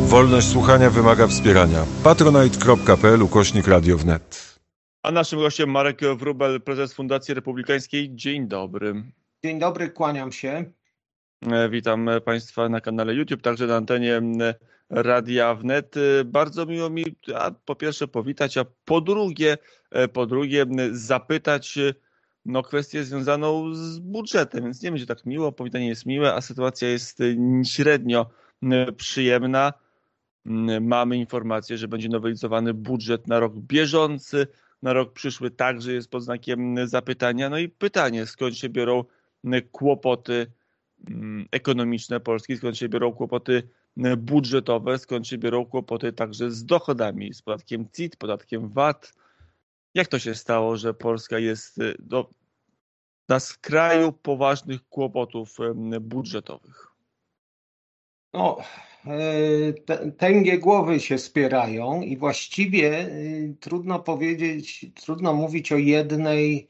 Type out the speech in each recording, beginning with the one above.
Wolność słuchania wymaga wspierania. patronite.pl/Radio wnet. A naszym gościem Marek Wróbel, prezes Fundacji Republikańskiej. Dzień dobry. Dzień dobry, kłaniam się. Witam Państwa na kanale YouTube, także na antenie Radia Wnet. Bardzo miło mi po pierwsze powitać, a po drugie zapytać kwestię związaną z budżetem, więc nie będzie tak miło, powitanie jest miłe, a sytuacja jest średnio przyjemna. Mamy informację, że będzie nowelizowany budżet na rok bieżący, na rok przyszły także jest pod znakiem zapytania. No i pytanie, skąd się biorą kłopoty ekonomiczne Polski, skąd się biorą kłopoty budżetowe, skąd się biorą kłopoty także z dochodami, z podatkiem CIT, podatkiem VAT. Jak to się stało, że Polska jest na skraju poważnych kłopotów budżetowych? No, tęgie głowy się spierają i właściwie trudno powiedzieć, trudno mówić o jednej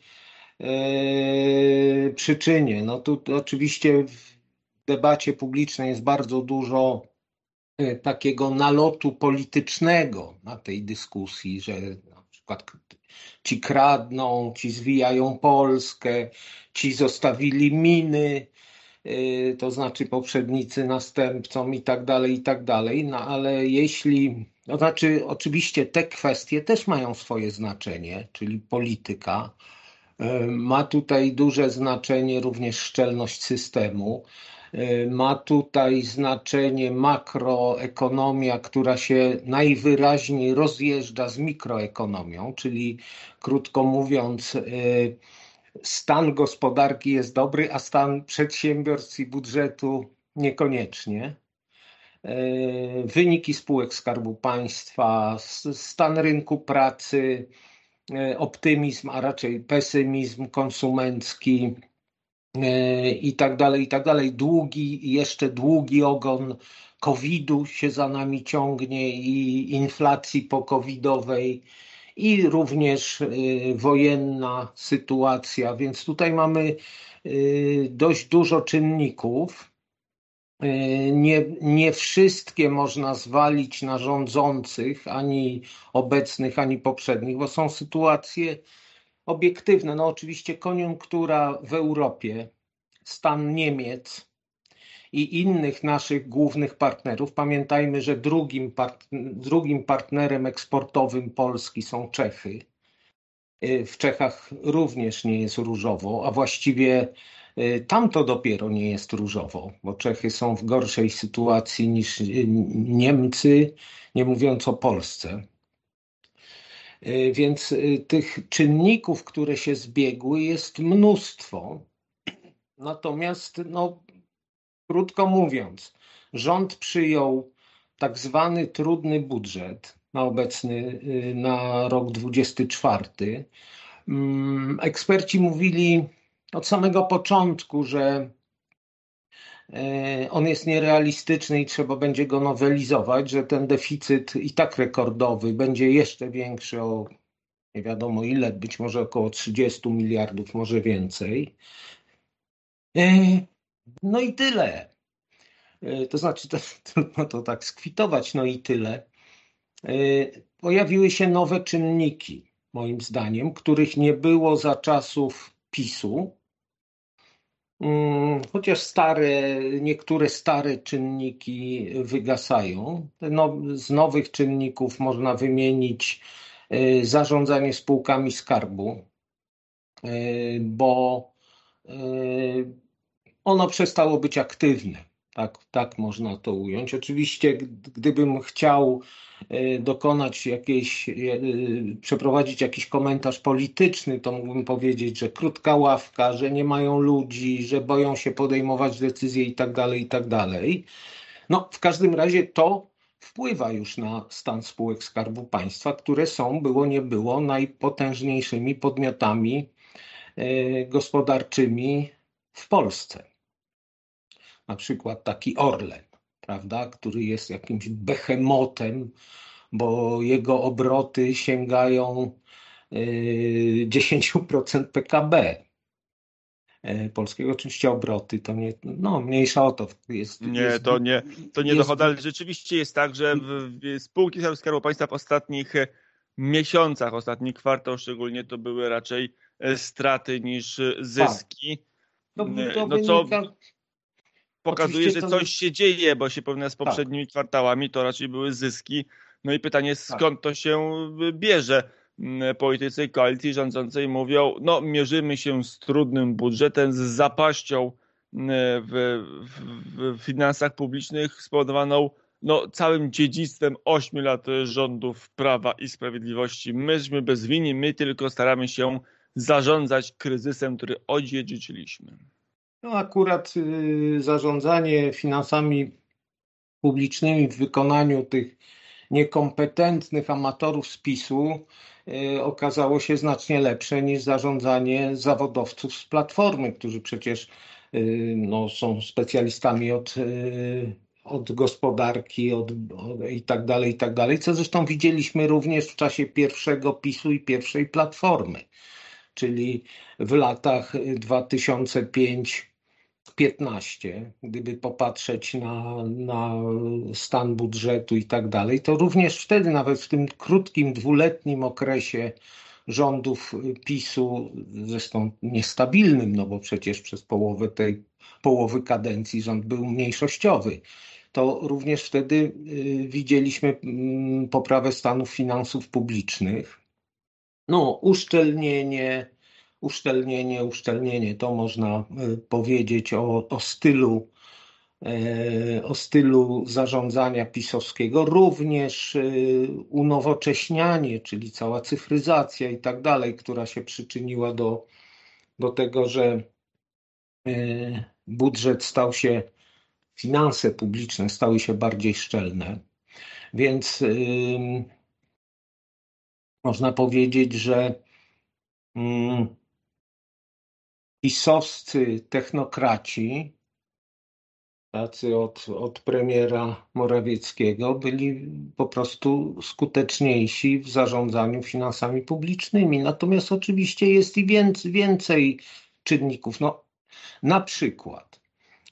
przyczynie. No tu oczywiście w debacie publicznej jest bardzo dużo takiego nalotu politycznego na tej dyskusji, że na przykład ci kradną, ci zwijają Polskę, ci zostawili miny, to znaczy poprzednicy następcom i tak dalej, no ale to znaczy oczywiście te kwestie też mają swoje znaczenie, czyli polityka. Ma tutaj duże znaczenie również szczelność systemu. Ma tutaj znaczenie makroekonomia, która się najwyraźniej rozjeżdża z mikroekonomią, czyli krótko mówiąc, stan gospodarki jest dobry, a stan przedsiębiorstw i budżetu niekoniecznie. Wyniki spółek Skarbu Państwa, stan rynku pracy, optymizm, a raczej pesymizm konsumencki i tak dalej. Jeszcze długi ogon COVID-u się za nami ciągnie i inflacji po-covidowej i również wojenna sytuacja, więc tutaj mamy dość dużo czynników. Nie wszystkie można zwalić na rządzących, ani obecnych, ani poprzednich, bo są sytuacje obiektywne. No oczywiście koniunktura w Europie, stan Niemiec i innych naszych głównych partnerów. Pamiętajmy, że drugim partnerem eksportowym Polski są Czechy. W Czechach również nie jest różowo, a właściwie tam to dopiero nie jest różowo, bo Czechy są w gorszej sytuacji niż Niemcy, nie mówiąc o Polsce. Więc tych czynników, które się zbiegły, jest mnóstwo. Natomiast, krótko mówiąc, rząd przyjął tak zwany trudny budżet na rok 2024. Eksperci mówili od samego początku, że on jest nierealistyczny i trzeba będzie go nowelizować, że ten deficyt i tak rekordowy będzie jeszcze większy o nie wiadomo ile, być może około 30 miliardów, może więcej. No i tyle. To znaczy, trudno to tak skwitować, no i tyle. Pojawiły się nowe czynniki, moim zdaniem, których nie było za czasów PiS-u. Chociaż niektóre stare czynniki wygasają. Z nowych czynników można wymienić zarządzanie spółkami skarbu, bo ono przestało być aktywne. Tak można to ująć. Oczywiście, gdybym chciał przeprowadzić jakiś komentarz polityczny, to mógłbym powiedzieć, że krótka ławka, że nie mają ludzi, że boją się podejmować decyzje i tak dalej. No, w każdym razie to wpływa już na stan spółek Skarbu Państwa, które są, było nie było, najpotężniejszymi podmiotami gospodarczymi w Polsce. Na przykład taki Orlen, prawda, który jest jakimś behemotem, bo jego obroty sięgają 10% PKB. polskiego. Oczywiście obroty to nie, no mniejsza o to. To nie dochodzi, ale rzeczywiście jest tak, że spółki Skarbu Państwa w ostatnich miesiącach, ostatni kwartał szczególnie, to były raczej straty niż zyski. To Co wynika, pokazuje, że to coś się dzieje, bo się porównać z poprzednimi kwartałami, to raczej były zyski. No i pytanie, skąd to się bierze? Politycy koalicji rządzącej mówią, no mierzymy się z trudnym budżetem, z zapaścią w finansach publicznych spowodowaną całym dziedzictwem 8 lat rządów Prawa i Sprawiedliwości. Myśmy bezwinni, my tylko staramy się zarządzać kryzysem, który odziedziczyliśmy. No akurat zarządzanie finansami publicznymi w wykonaniu tych niekompetentnych amatorów z PiS-u okazało się znacznie lepsze niż zarządzanie zawodowców z Platformy, którzy przecież są specjalistami od gospodarki i tak dalej, co zresztą widzieliśmy również w czasie pierwszego PiS-u i pierwszej Platformy, czyli w latach 2005-15, gdyby popatrzeć na stan budżetu i tak dalej, to również wtedy, nawet w tym krótkim, dwuletnim okresie rządów PiS-u, zresztą niestabilnym, no bo przecież przez połowy kadencji rząd był mniejszościowy, to również wtedy widzieliśmy poprawę stanu finansów publicznych. No, uszczelnienie, to można powiedzieć o stylu zarządzania pisowskiego, również unowocześnianie, czyli cała cyfryzacja i tak dalej, która się przyczyniła do tego, że finanse publiczne stały się bardziej szczelne, więc można powiedzieć, że pisowscy technokraci, tacy od premiera Morawieckiego, byli po prostu skuteczniejsi w zarządzaniu finansami publicznymi. Natomiast oczywiście jest i więcej czynników. No, na przykład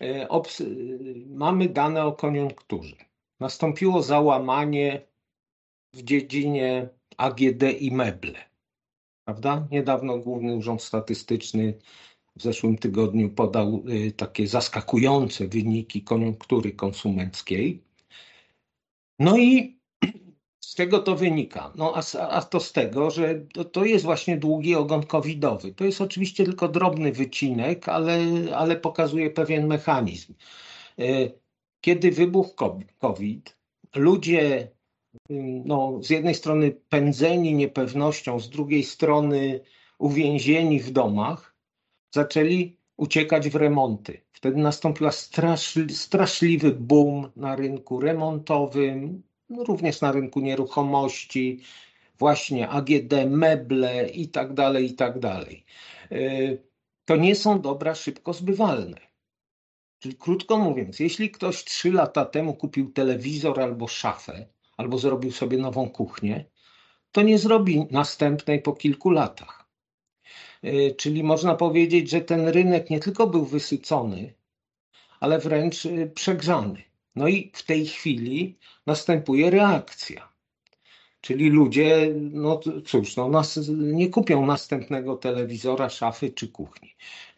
mamy dane o koniunkturze. Nastąpiło załamanie w dziedzinie AGD i meble. Prawda? Niedawno Główny Urząd Statystyczny w zeszłym tygodniu podał takie zaskakujące wyniki koniunktury konsumenckiej. No i z czego to wynika? No a to z tego, że to jest właśnie długi ogon covidowy. To jest oczywiście tylko drobny wycinek, ale pokazuje pewien mechanizm. Kiedy wybuchł COVID, ludzie z jednej strony pędzeni niepewnością, z drugiej strony uwięzieni w domach, zaczęli uciekać w remonty. Wtedy nastąpił straszliwy boom na rynku remontowym, również na rynku nieruchomości, właśnie AGD, meble i tak dalej. To nie są dobra szybko zbywalne. Czyli krótko mówiąc, jeśli ktoś 3 lata temu kupił telewizor albo szafę, albo zrobił sobie nową kuchnię, to nie zrobi następnej po kilku latach. Czyli można powiedzieć, że ten rynek nie tylko był wysycony, ale wręcz przegrzany. No i w tej chwili następuje reakcja. Czyli ludzie, nie kupią następnego telewizora, szafy czy kuchni.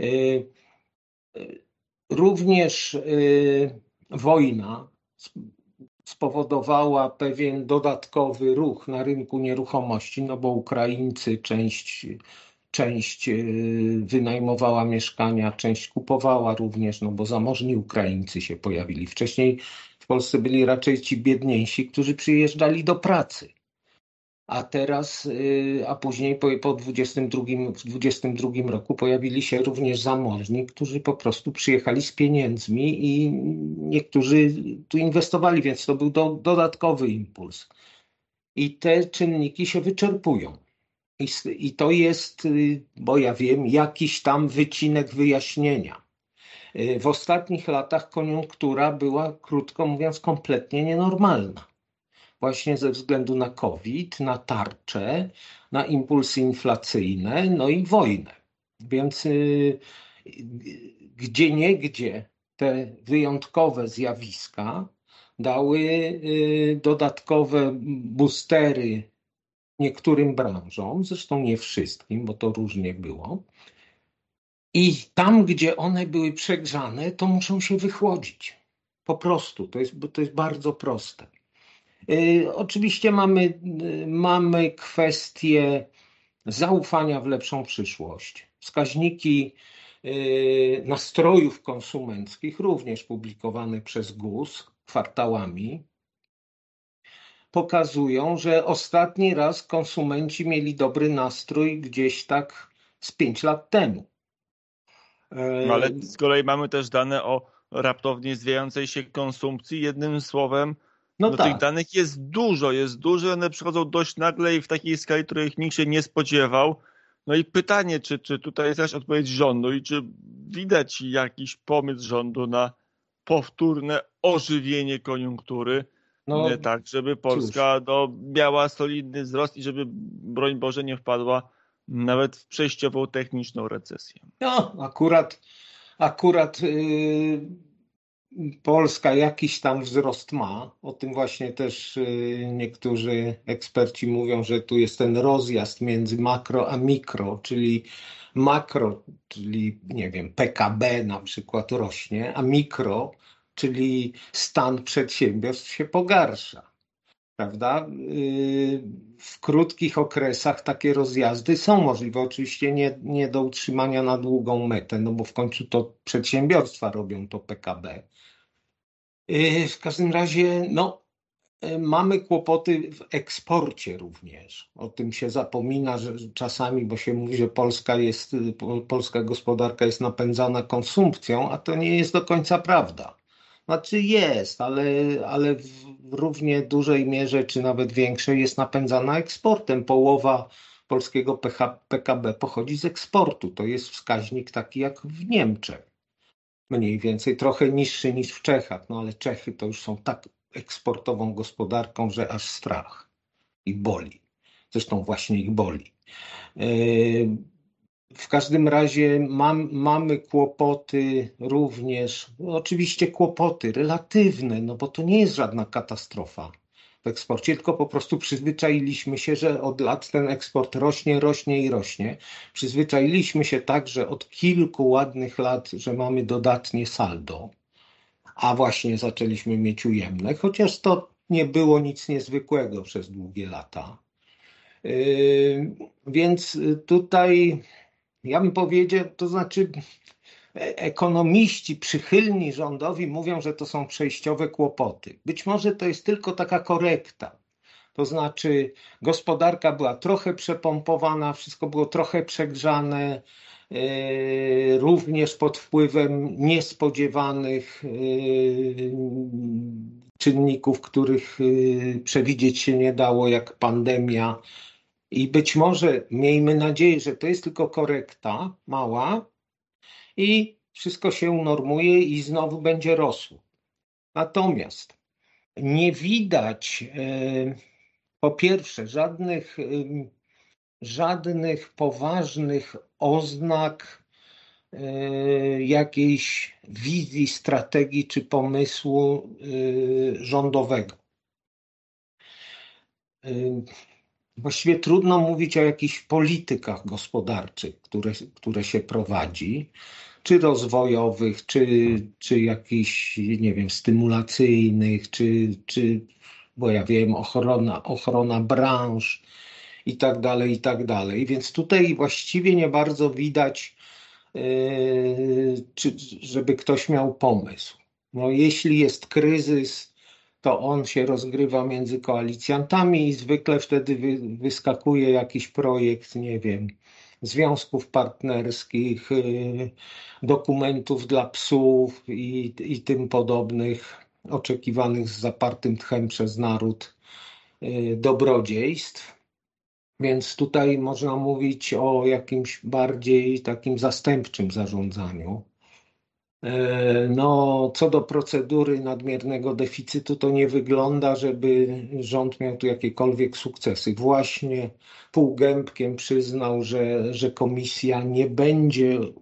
Również wojna spowodowała pewien dodatkowy ruch na rynku nieruchomości, no bo Ukraińcy część wynajmowała mieszkania, część kupowała również, no bo zamożni Ukraińcy się pojawili. Wcześniej w Polsce byli raczej ci biedniejsi, którzy przyjeżdżali do pracy. A później po 22 roku pojawili się również zamożni, którzy po prostu przyjechali z pieniędzmi i niektórzy tu inwestowali, więc to był dodatkowy impuls. I te czynniki się wyczerpują. I to jest, bo ja wiem, jakiś tam wycinek wyjaśnienia. W ostatnich latach koniunktura była, krótko mówiąc, kompletnie nienormalna. Właśnie ze względu na COVID, na tarcze, na impulsy inflacyjne, no i wojnę. Więc Gdzieniegdzie te wyjątkowe zjawiska dały dodatkowe boostery niektórym branżom, zresztą nie wszystkim, bo to różnie było. I tam, gdzie one były przegrzane, to muszą się wychłodzić. Po prostu, to jest bardzo proste. Oczywiście mamy kwestię zaufania w lepszą przyszłość. Wskaźniki nastrojów konsumenckich, również publikowane przez GUS kwartałami, pokazują, że ostatni raz konsumenci mieli dobry nastrój gdzieś tak z 5 lat temu. Ale z kolei mamy też dane o raptownie zwijającej się konsumpcji. Jednym słowem, No tych tak. danych jest dużo, one przychodzą dość nagle i w takiej skali, których nikt się nie spodziewał. No i pytanie, czy tutaj jest jakaś odpowiedź rządu i czy widać jakiś pomysł rządu na powtórne ożywienie koniunktury, No, tak, żeby Polska miała solidny wzrost i żeby, broń Boże, nie wpadła nawet w przejściową techniczną recesję. No, akurat Polska jakiś tam wzrost ma. O tym właśnie też niektórzy eksperci mówią, że tu jest ten rozjazd między makro a mikro, czyli makro, czyli nie wiem, PKB na przykład rośnie, a mikro, czyli stan przedsiębiorstw się pogarsza. Prawda? W krótkich okresach takie rozjazdy są możliwe. Oczywiście nie do utrzymania na długą metę, no bo w końcu to przedsiębiorstwa robią to PKB. W każdym razie, no, mamy kłopoty w eksporcie również. O tym się zapomina, że czasami, bo się mówi, że polska gospodarka jest napędzana konsumpcją, a to nie jest do końca prawda. Znaczy jest, ale w równie dużej mierze, czy nawet większej, jest napędzana eksportem. Połowa polskiego PKB pochodzi z eksportu. To jest wskaźnik taki jak w Niemczech. Mniej więcej, trochę niższy niż w Czechach, no ale Czechy to już są tak eksportową gospodarką, że aż strach. Ich boli. Zresztą właśnie ich boli. W każdym razie mamy kłopoty również, oczywiście kłopoty relatywne, no bo to nie jest żadna katastrofa w eksporcie, tylko po prostu przyzwyczailiśmy się, że od lat ten eksport rośnie i rośnie. Przyzwyczailiśmy się także od kilku ładnych lat, że mamy dodatnie saldo, a właśnie zaczęliśmy mieć ujemne, chociaż to nie było nic niezwykłego przez długie lata. Więc tutaj ja bym powiedział, to znaczy ekonomiści przychylni rządowi mówią, że to są przejściowe kłopoty. Być może to jest tylko taka korekta. To znaczy gospodarka była trochę przepompowana, wszystko było trochę przegrzane, również pod wpływem niespodziewanych czynników, których przewidzieć się nie dało, jak pandemia. I być może, miejmy nadzieję, że to jest tylko korekta mała i wszystko się unormuje i znowu będzie rosło. Natomiast nie widać po pierwsze żadnych poważnych oznak jakiejś wizji, strategii czy pomysłu rządowego. Właściwie trudno mówić o jakichś politykach gospodarczych, które się prowadzi, czy rozwojowych, czy jakichś, nie wiem, stymulacyjnych, czy bo ja wiem, ochrona branż i tak dalej. Więc tutaj właściwie nie bardzo widać, żeby ktoś miał pomysł. No, jeśli jest kryzys, to on się rozgrywa między koalicjantami i zwykle wtedy wyskakuje jakiś projekt, nie wiem, związków partnerskich, dokumentów dla psów i tym podobnych, oczekiwanych z zapartym tchem przez naród dobrodziejstw. Więc tutaj można mówić o jakimś bardziej takim zastępczym zarządzaniu. No, co do procedury nadmiernego deficytu, to nie wygląda, żeby rząd miał tu jakiekolwiek sukcesy. Właśnie półgębkiem przyznał, że komisja nie będzie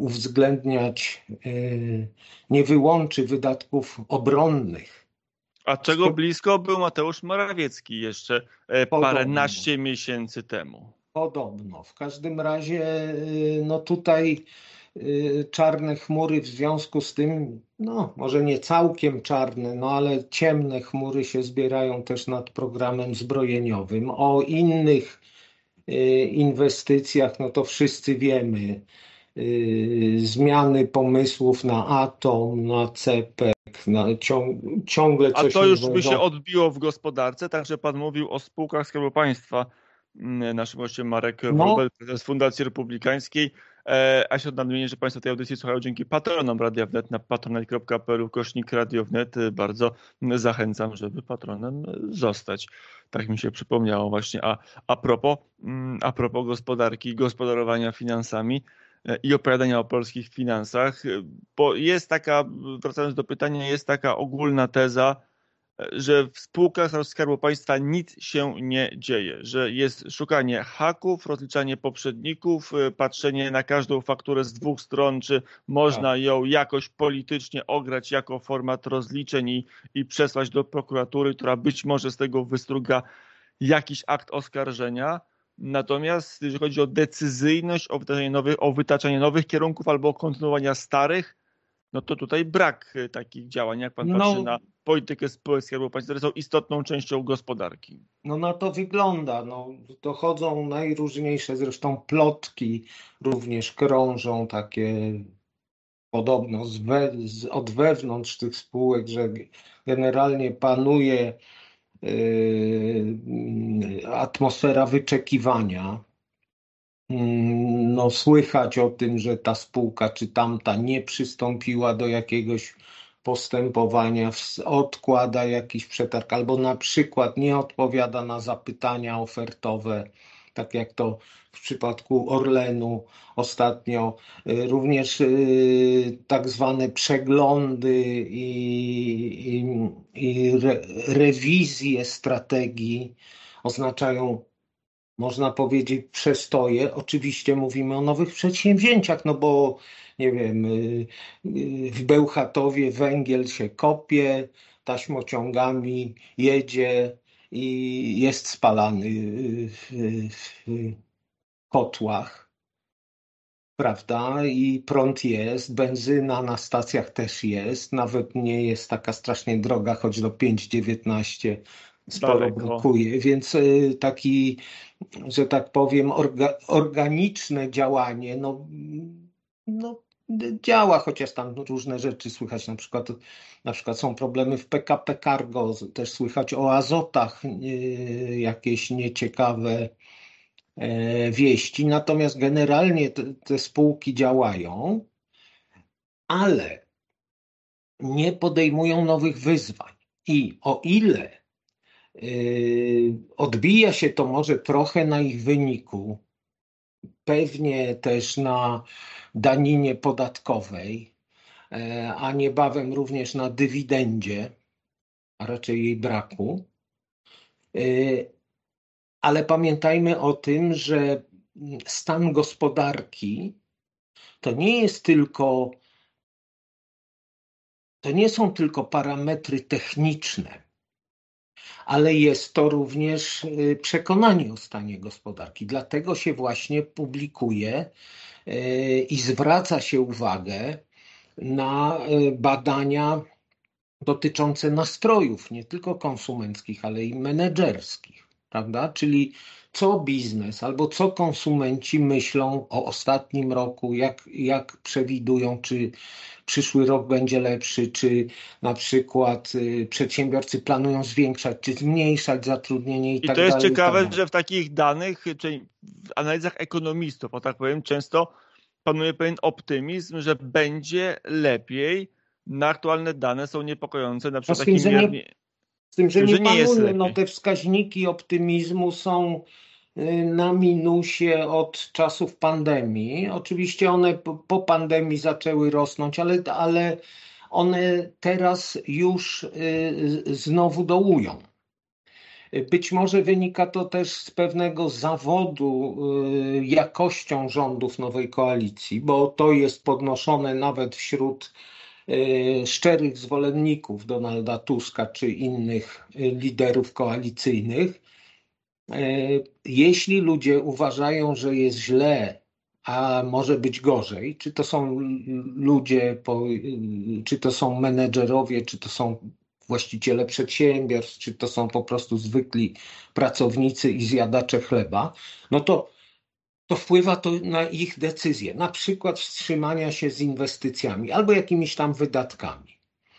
uwzględniać, nie wyłączy wydatków obronnych. A czego blisko był Mateusz Morawiecki jeszcze paręnaście miesięcy temu. Podobno. W każdym razie no tutaj czarne chmury w związku z tym, no może nie całkiem czarne, no ale ciemne chmury się zbierają też nad programem zbrojeniowym. O innych inwestycjach, no to wszyscy wiemy. Zmiany pomysłów na atom, na CPEK, ciągle coś A to już by nowego. się odbiło w gospodarce, także pan mówił o spółkach Skarbu Państwa. Naszym gościem Marek Wróbel, prezes Fundacji Republikańskiej. A się nadmienię, że Państwo tej audycji słuchają dzięki patronom Radia Wnet na patronite.pl/Radio Wnet. Bardzo zachęcam, żeby patronem zostać. Tak mi się przypomniało właśnie. A propos gospodarki, gospodarowania finansami i opowiadania o polskich finansach, bo jest taka, wracając do pytania, jest taka ogólna teza, że w spółkach Skarbu Państwa nic się nie dzieje, że jest szukanie haków, rozliczanie poprzedników, patrzenie na każdą fakturę z dwóch stron, czy można ją jakoś politycznie ograć jako format rozliczeń i przesłać do prokuratury, która być może z tego wystruga jakiś akt oskarżenia. Natomiast jeżeli chodzi o decyzyjność, o wytaczanie nowych kierunków albo o kontynuowania starych, no to tutaj brak takich działań, jak pan patrzy na politykę spółek Skarbu Państwa, które są istotną częścią gospodarki. No na to wygląda. No, dochodzą najróżniejsze zresztą plotki, również krążą takie podobno od wewnątrz tych spółek, że generalnie panuje atmosfera wyczekiwania. No, słychać o tym, że ta spółka czy tamta nie przystąpiła do jakiegoś postępowania, odkłada jakiś przetarg albo na przykład nie odpowiada na zapytania ofertowe, tak jak to w przypadku Orlenu ostatnio. Również tak zwane przeglądy i rewizje strategii oznaczają, można powiedzieć, przestoje. Oczywiście mówimy o nowych przedsięwzięciach, no bo nie wiem, w Bełchatowie węgiel się kopie, taśmociągami jedzie i jest spalany w kotłach, prawda? I prąd jest, benzyna na stacjach też jest, nawet nie jest taka strasznie droga, choć do 5,19 sporo brakuje, więc taki, że tak powiem, organiczne działanie, no działa, chociaż tam różne rzeczy słychać, na przykład są problemy w PKP Cargo, też słychać o Azotach jakieś nieciekawe wieści, natomiast generalnie te spółki działają, ale nie podejmują nowych wyzwań. I o ile odbija się to może trochę na ich wyniku, pewnie też na daninie podatkowej, a niebawem również na dywidendzie, a raczej jej braku. Ale pamiętajmy o tym, że stan gospodarki to nie są tylko parametry techniczne, ale jest to również przekonanie o stanie gospodarki. Dlatego się właśnie publikuje i zwraca się uwagę na badania dotyczące nastrojów, nie tylko konsumenckich, ale i menedżerskich, prawda? Czyli co biznes albo co konsumenci myślą o ostatnim roku, jak przewidują, czy przyszły rok będzie lepszy, czy na przykład przedsiębiorcy planują zwiększać, czy zmniejszać zatrudnienie i tak dalej. I to jest ciekawe, że w takich danych, czyli w analizach ekonomistów, o tak powiem, często panuje pewien optymizm, że będzie lepiej. Na aktualne dane są niepokojące, na przykład z tym, że nie panuje, no te wskaźniki optymizmu są na minusie od czasów pandemii. Oczywiście one po pandemii zaczęły rosnąć, ale one teraz już znowu dołują. Być może wynika to też z pewnego zawodu jakością rządów nowej koalicji, bo to jest podnoszone nawet wśród szczerych zwolenników Donalda Tuska czy innych liderów koalicyjnych. Jeśli ludzie uważają, że jest źle, a może być gorzej, czy to są ludzie, czy to są menedżerowie, czy to są właściciele przedsiębiorstw, czy to są po prostu zwykli pracownicy i zjadacze chleba, no to wpływa to na ich decyzje, na przykład wstrzymania się z inwestycjami albo jakimiś tam wydatkami.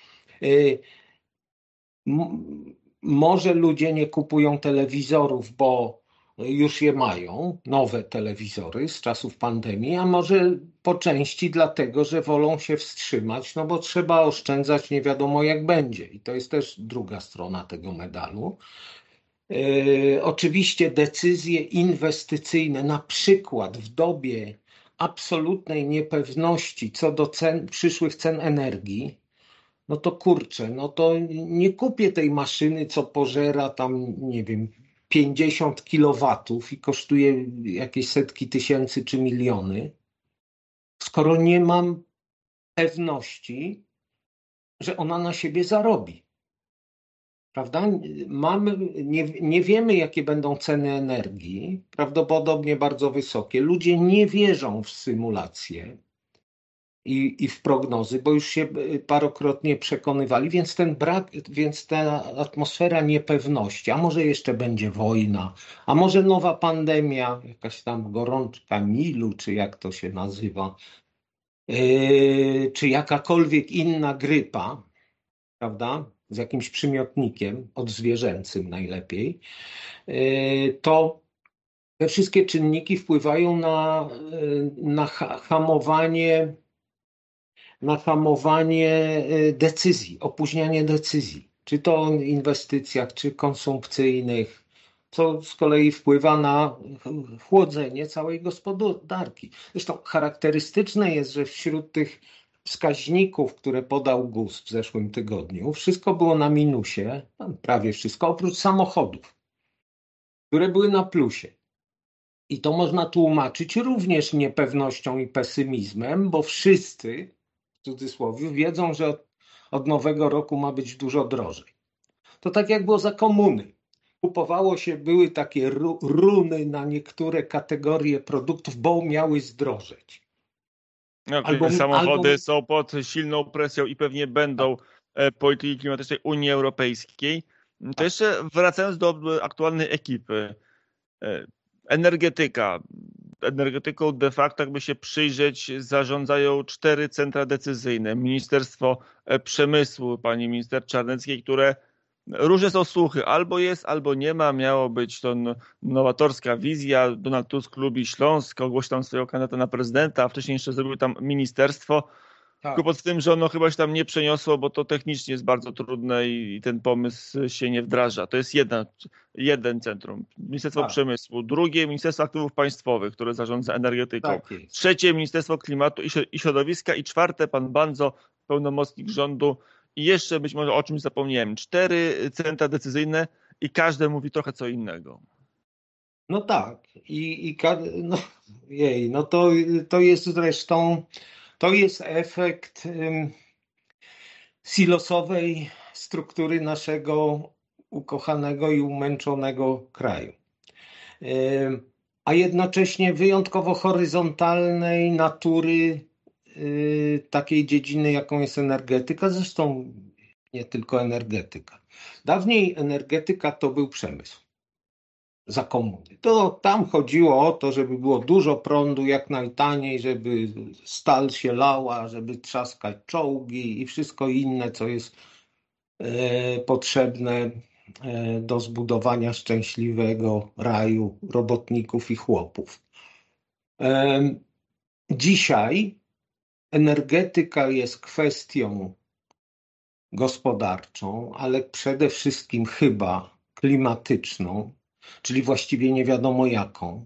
Może ludzie nie kupują telewizorów, bo już je mają, nowe telewizory z czasów pandemii, a może po części dlatego, że wolą się wstrzymać, no bo trzeba oszczędzać nie wiadomo jak będzie. I to jest też druga strona tego medalu. Oczywiście decyzje inwestycyjne, na przykład w dobie absolutnej niepewności co do przyszłych cen energii, no to kurczę, no to nie kupię tej maszyny, co pożera tam, nie wiem, 50 kilowatów i kosztuje jakieś setki tysięcy czy miliony, skoro nie mam pewności, że ona na siebie zarobi. Prawda? Nie wiemy, jakie będą ceny energii, prawdopodobnie bardzo wysokie. Ludzie nie wierzą w symulacje i w prognozy, bo już się parokrotnie przekonywali, więc ta atmosfera niepewności, a może jeszcze będzie wojna, a może nowa pandemia, jakaś tam gorączka Nilu, czy jak to się nazywa, czy jakakolwiek inna grypa, prawda, z jakimś przymiotnikiem odzwierzęcym najlepiej, to te wszystkie czynniki wpływają na hamowanie decyzji, opóźnianie decyzji, czy to o inwestycjach, czy konsumpcyjnych, co z kolei wpływa na chłodzenie całej gospodarki. Zresztą charakterystyczne jest, że wśród tych wskaźników, które podał GUS w zeszłym tygodniu, wszystko było na minusie, prawie wszystko, oprócz samochodów, które były na plusie. I to można tłumaczyć również niepewnością i pesymizmem, bo wszyscy, w cudzysłowie, wiedzą, że od nowego roku ma być dużo drożej. To tak jak było za komuny. Kupowało się, były takie runy na niektóre kategorie produktów, bo miały zdrożeć. Samochody są pod silną presją i pewnie będą polityki klimatycznej Unii Europejskiej. To jeszcze wracając do aktualnej ekipy. Energetyką de facto, jakby się przyjrzeć, zarządzają 4 centra decyzyjne. Ministerstwo Przemysłu, pani minister Czarneckiej, które różne są słuchy, albo jest, albo nie ma. Miało być to nowatorska wizja. Donald Tusk lubi Śląsk, ogłosił tam swojego kandydata na prezydenta, a wcześniej jeszcze zrobił tam ministerstwo. Tak. Kłopot w tym, że ono chyba się tam nie przeniosło, bo to technicznie jest bardzo trudne i ten pomysł się nie wdraża. To jest jeden centrum. Ministerstwo Przemysłu. Drugie Ministerstwo Aktywów Państwowych, które zarządza energetyką. Tak, Trzecie Ministerstwo Klimatu i Środowiska. I czwarte pan Bandzo, pełnomocnik rządu. I jeszcze być może o czymś zapomniałem. 4 centra decyzyjne i każde mówi trochę co innego. No tak. To jest zresztą efekt silosowej struktury naszego ukochanego i umęczonego kraju. A jednocześnie wyjątkowo horyzontalnej natury takiej dziedziny, jaką jest energetyka, zresztą nie tylko energetyka. Dawniej energetyka to był przemysł za komuny. To tam chodziło o to, żeby było dużo prądu jak najtaniej, żeby stal się lała, żeby trzaskać czołgi i wszystko inne, co jest potrzebne do zbudowania szczęśliwego raju robotników i chłopów. Dzisiaj energetyka jest kwestią gospodarczą, ale przede wszystkim chyba klimatyczną, czyli właściwie nie wiadomo jaką.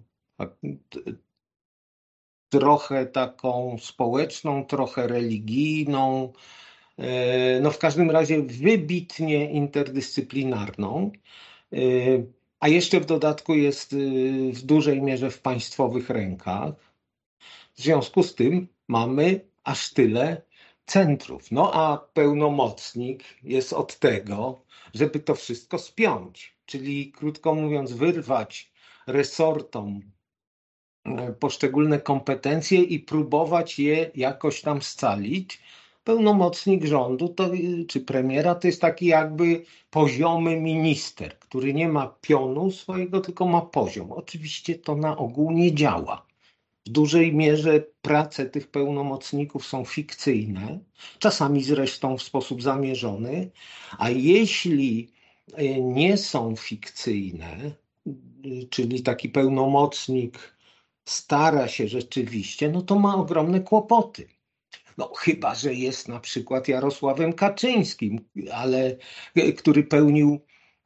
Trochę taką społeczną, trochę religijną, no w każdym razie wybitnie interdyscyplinarną. A jeszcze w dodatku jest w dużej mierze w państwowych rękach. W związku z tym mamy aż tyle centrów. No a pełnomocnik jest od tego, żeby to wszystko spiąć. Czyli krótko mówiąc, wyrwać resortom poszczególne kompetencje i próbować je jakoś tam scalić. Pełnomocnik rządu czy premiera to jest taki jakby poziomy minister, który nie ma pionu swojego, tylko ma poziom. Oczywiście to na ogół nie działa. W dużej mierze prace tych pełnomocników są fikcyjne, czasami zresztą w sposób zamierzony, a jeśli nie są fikcyjne, czyli taki pełnomocnik stara się rzeczywiście, no to ma ogromne kłopoty. No chyba, że jest na przykład Jarosławem Kaczyńskim, ale który pełnił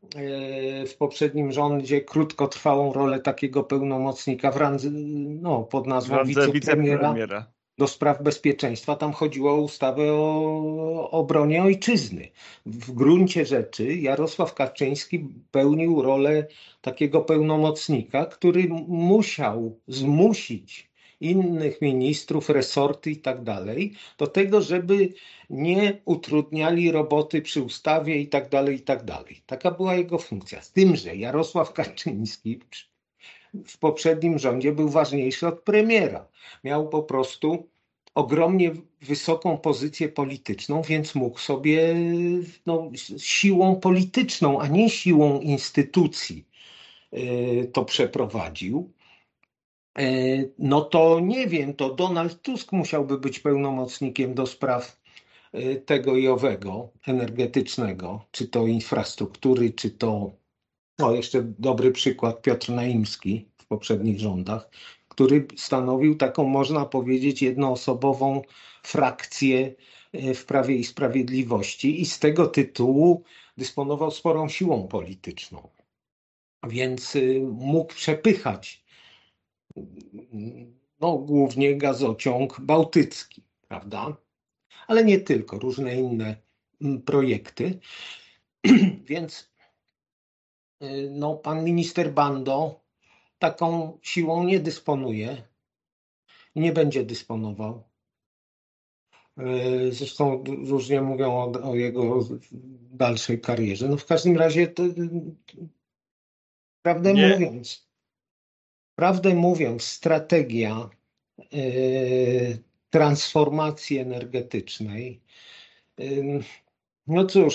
w poprzednim rządzie krótkotrwałą rolę takiego pełnomocnika w randze, no, pod nazwą wicepremiera do spraw bezpieczeństwa. Tam chodziło o ustawę o obronie ojczyzny. W gruncie rzeczy Jarosław Kaczyński pełnił rolę takiego pełnomocnika, który musiał zmusić innych ministrów, resorty i tak dalej, do tego, żeby nie utrudniali roboty przy ustawie i tak dalej, i tak dalej. Taka była jego funkcja. Z tym, że Jarosław Kaczyński w poprzednim rządzie był ważniejszy od premiera. Miał po prostu ogromnie wysoką pozycję polityczną, więc mógł sobie siłą polityczną, a nie siłą instytucji to przeprowadził. No to nie wiem, to Donald Tusk musiałby być pełnomocnikiem do spraw tego i owego, energetycznego, czy to infrastruktury, czy to, jeszcze dobry przykład, Piotr Naimski w poprzednich rządach, który stanowił taką, można powiedzieć, jednoosobową frakcję w Prawie i Sprawiedliwości i z tego tytułu dysponował sporą siłą polityczną. Więc mógł przepychać głównie gazociąg bałtycki, prawda? Ale nie tylko, różne inne projekty. Więc pan minister Bando taką siłą nie dysponuje i nie będzie dysponował. Zresztą różnie mówią o jego dalszej karierze. No w każdym razie, prawdę mówiąc, strategia transformacji energetycznej, no cóż,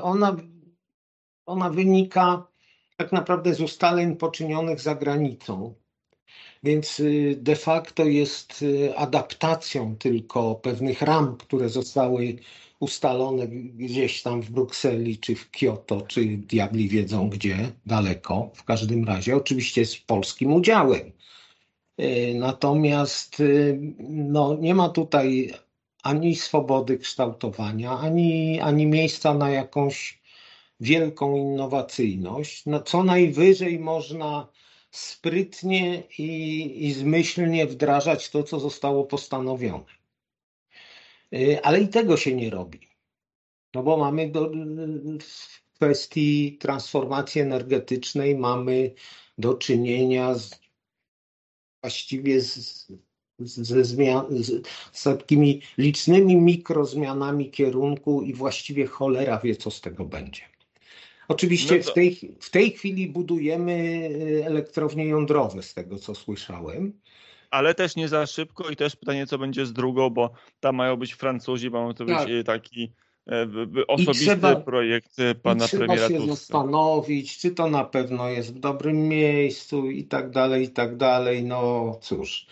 ona wynika tak naprawdę z ustaleń poczynionych za granicą, więc de facto jest adaptacją tylko pewnych ram, które zostały ustalone gdzieś tam w Brukseli, czy w Kioto, czy diabli wiedzą gdzie, daleko, w każdym razie, oczywiście z polskim udziałem. Natomiast nie ma tutaj ani swobody kształtowania, ani miejsca na jakąś wielką innowacyjność. No, co najwyżej można sprytnie i zmyślnie wdrażać to, co zostało postanowione. Ale i tego się nie robi. No bo mamy w kwestii transformacji energetycznej mamy do czynienia właściwie z takimi licznymi mikrozmianami kierunku i właściwie cholera wie, co z tego będzie. Oczywiście w tej chwili budujemy elektrownie jądrowe, z tego co słyszałem. Ale też nie za szybko i też pytanie, co będzie z drugą, bo tam mają być Francuzi, mają to być taki osobisty projekt pana premiera Tuska. Trzeba się zastanowić, czy to na pewno jest w dobrym miejscu i tak dalej, i tak dalej. No cóż,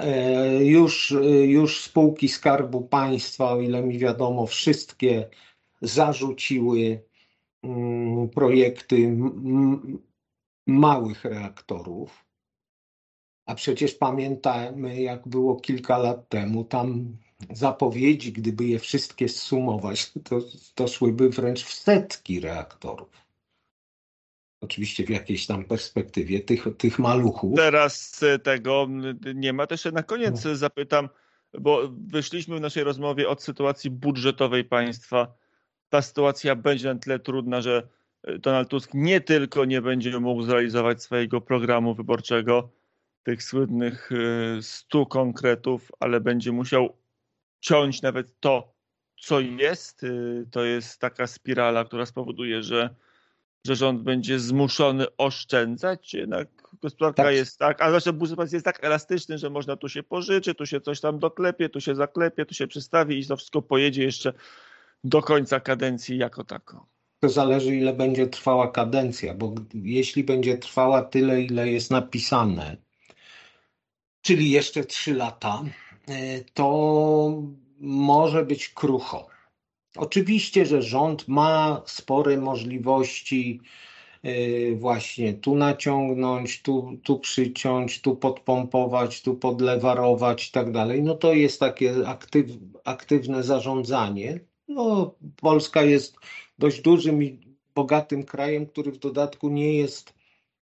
już spółki Skarbu Państwa, o ile mi wiadomo, wszystkie zarzuciły projekty małych reaktorów. A przecież pamiętamy, jak było kilka lat temu, tam zapowiedzi, gdyby je wszystkie zsumować, to szłyby wręcz w setki reaktorów. Oczywiście w jakiejś tam perspektywie tych maluchów. Teraz tego nie ma. Też na koniec zapytam, bo wyszliśmy w naszej rozmowie od sytuacji budżetowej państwa. Ta sytuacja będzie na tyle trudna, że Donald Tusk nie tylko nie będzie mógł zrealizować swojego programu wyborczego, tych słynnych 100 konkretów, ale będzie musiał ciąć nawet to, co jest. To jest taka spirala, która spowoduje, że rząd będzie zmuszony oszczędzać. Jednak gospodarka Tak. jest tak, a zwłaszcza budżet jest tak elastyczny, że można tu się pożyczy, tu się coś tam doklepie, tu się zaklepie, tu się przystawi i to wszystko pojedzie jeszcze do końca kadencji jako tako. To zależy, ile będzie trwała kadencja, bo jeśli będzie trwała tyle, ile jest napisane, czyli jeszcze 3 lata, to może być krucho. Oczywiście, że rząd ma spore możliwości właśnie tu naciągnąć, tu przyciąć, tu podpompować, tu podlewarować i tak dalej. No to jest takie aktywne zarządzanie. No, Polska jest dość dużym i bogatym krajem, który w dodatku nie jest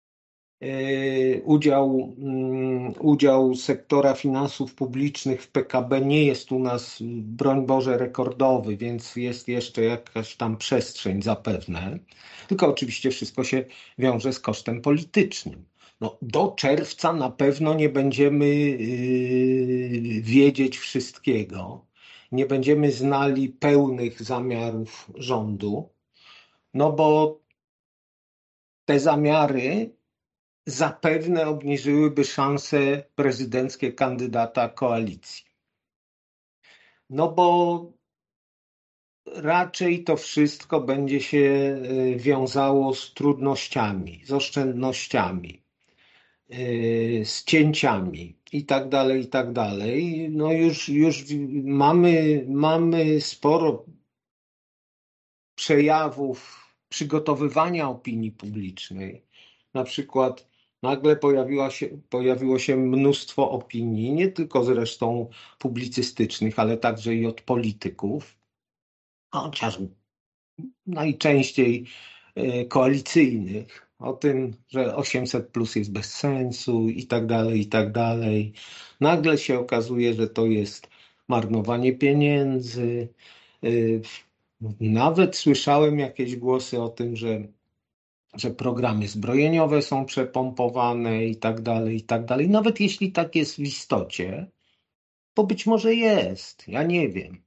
udział sektora finansów publicznych w PKB nie jest u nas, broń Boże, rekordowy, więc jest jeszcze jakaś tam przestrzeń zapewne. Tylko oczywiście wszystko się wiąże z kosztem politycznym. No, do czerwca na pewno nie będziemy wiedzieć wszystkiego. Nie będziemy znali pełnych zamiarów rządu, no bo te zamiary zapewne obniżyłyby szanse prezydenckie kandydata koalicji. No bo raczej to wszystko będzie się wiązało z trudnościami, z oszczędnościami, z cięciami i tak dalej, i tak dalej. No już mamy sporo przejawów przygotowywania opinii publicznej. Na przykład nagle pojawiło się mnóstwo opinii, nie tylko zresztą publicystycznych, ale także i od polityków, chociaż najczęściej koalicyjnych, o tym, że 800 plus jest bez sensu i tak dalej, i tak dalej. Nagle się okazuje, że to jest marnowanie pieniędzy. Nawet słyszałem jakieś głosy o tym, że programy zbrojeniowe są przepompowane i tak dalej, i tak dalej. Nawet jeśli tak jest w istocie, to być może jest, ja nie wiem.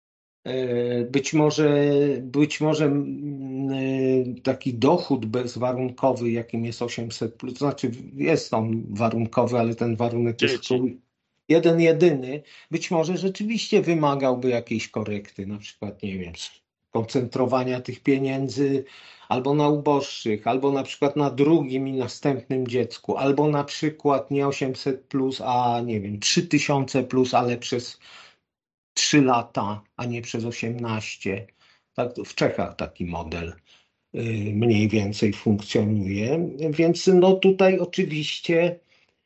Być może taki dochód bezwarunkowy, jakim jest 800, to znaczy jest on warunkowy, ale ten warunek jest jeden jedyny, być może rzeczywiście wymagałby jakiejś korekty, na przykład, nie wiem, koncentrowania tych pieniędzy albo na uboższych, albo na przykład na drugim i następnym dziecku, albo na przykład nie 800 plus, a nie wiem, 3000 plus, ale przez 3 lata, a nie przez 18. Tak, w Czechach taki model mniej więcej funkcjonuje, więc no tutaj oczywiście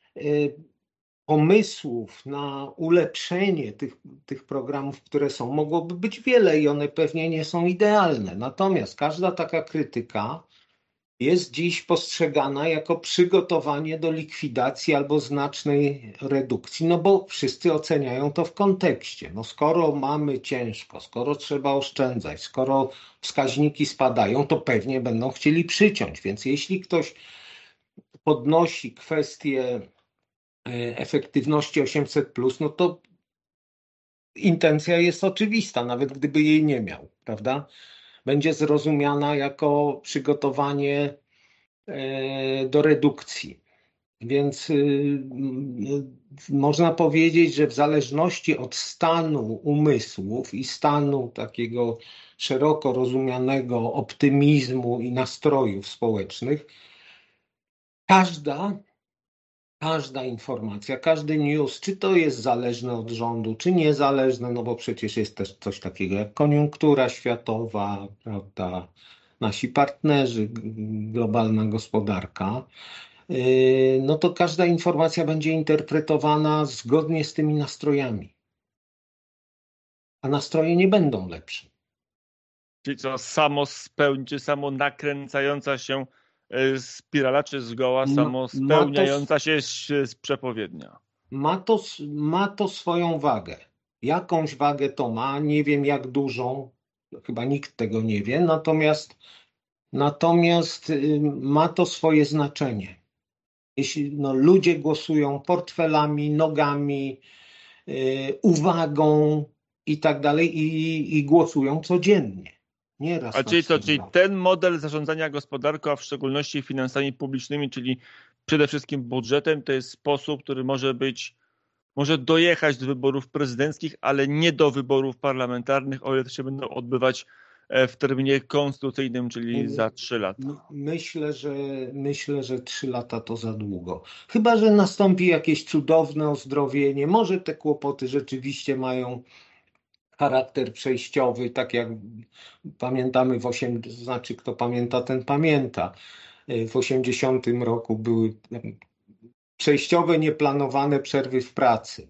pomysłów na ulepszenie tych programów, które są, mogłoby być wiele i one pewnie nie są idealne. Natomiast każda taka krytyka jest dziś postrzegana jako przygotowanie do likwidacji albo znacznej redukcji, no bo wszyscy oceniają to w kontekście. No skoro mamy ciężko, skoro trzeba oszczędzać, skoro wskaźniki spadają, to pewnie będą chcieli przyciąć. Więc jeśli ktoś podnosi kwestię efektywności 800+, no to intencja jest oczywista, nawet gdyby jej nie miał, prawda? Będzie zrozumiana jako przygotowanie do redukcji. Więc można powiedzieć, że w zależności od stanu umysłów i stanu takiego szeroko rozumianego optymizmu i nastrojów społecznych, każda informacja, każdy news, czy to jest zależne od rządu, czy niezależne, no bo przecież jest też coś takiego jak koniunktura światowa, prawda, nasi partnerzy, globalna gospodarka, no to każda informacja będzie interpretowana zgodnie z tymi nastrojami. A nastroje nie będą lepsze. Czyli co, czy samo nakręcająca się spirala, czy zgoła samo spełniająca się przepowiednia? Ma to swoją wagę. Jakąś wagę to ma, nie wiem jak dużą, chyba nikt tego nie wie, natomiast Natomiast ma to swoje znaczenie. Jeśli ludzie głosują portfelami, nogami, uwagą i tak dalej i głosują codziennie. Nie raz A na czyli co, 4 czyli lata. ten model zarządzania gospodarką, a w szczególności finansami publicznymi, czyli przede wszystkim budżetem, to jest sposób, który może dojechać do wyborów prezydenckich, ale nie do wyborów parlamentarnych, o ile to się będą odbywać w terminie konstytucyjnym, czyli za 3 lata. Myślę, że 3 lata to za długo. Chyba że nastąpi jakieś cudowne ozdrowienie. Może te kłopoty rzeczywiście mają charakter przejściowy, tak jak pamiętamy znaczy kto pamięta, ten pamięta. W 80 roku były przejściowe, nieplanowane przerwy w pracy.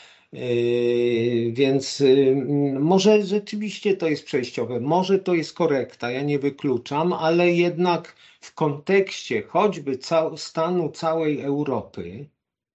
Więc może rzeczywiście to jest przejściowe, może to jest korekta, ja nie wykluczam, ale jednak w kontekście choćby stanu całej Europy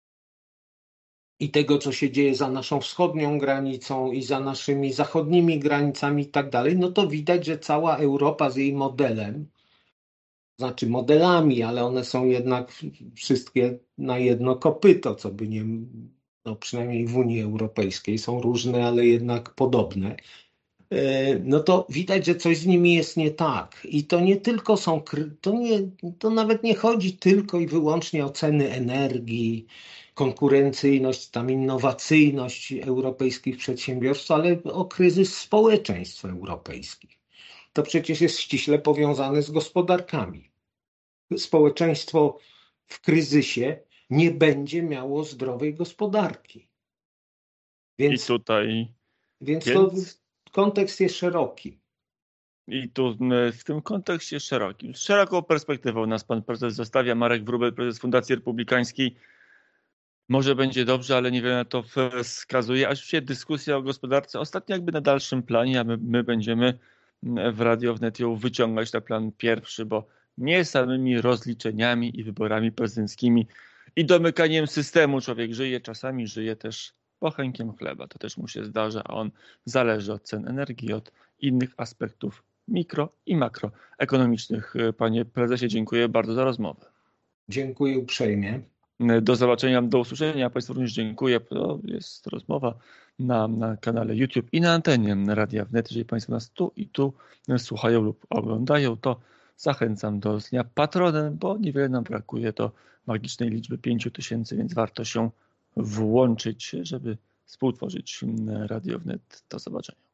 i tego, co się dzieje za naszą wschodnią granicą i za naszymi zachodnimi granicami i tak dalej, no to widać, że cała Europa z jej modelem, znaczy modelami, ale one są jednak wszystkie na jedno kopyto, co by nie, no przynajmniej w Unii Europejskiej są różne, ale jednak podobne. No to widać, że coś z nimi jest nie tak. I to nie tylko to nawet nie chodzi tylko i wyłącznie o ceny energii, konkurencyjność, tam innowacyjność europejskich przedsiębiorstw, ale o kryzys społeczeństw europejskich. To przecież jest ściśle powiązane z gospodarkami. Społeczeństwo w kryzysie nie będzie miało zdrowej gospodarki. I tutaj, Więc więc kontekst jest szeroki. i tu w tym kontekście szerokim, z szeroką perspektywą nas pan prezes zostawia. Marek Wróbel, prezes Fundacji Republikańskiej. Może będzie dobrze, ale niewiele na to wskazuje. A oczywiście dyskusja o gospodarce ostatnio jakby na dalszym planie, a my będziemy w Radio Wnet ją wyciągać na plan pierwszy, bo nie samymi rozliczeniami i wyborami prezydenckimi i domykaniem systemu człowiek żyje, czasami żyje też bochenkiem chleba. To też mu się zdarza, a on zależy od cen energii, od innych aspektów mikro i makroekonomicznych. Panie prezesie, dziękuję bardzo za rozmowę. Dziękuję uprzejmie. Do zobaczenia, do usłyszenia. Państwu również dziękuję. To jest rozmowa na kanale YouTube i na antenie Radia Wnet. Jeżeli Państwo nas tu i tu słuchają lub oglądają, to zachęcam do zostania patronem, bo niewiele nam brakuje do magicznej liczby 5000, więc warto się włączyć, żeby współtworzyć Radio Wnet. Do zobaczenia.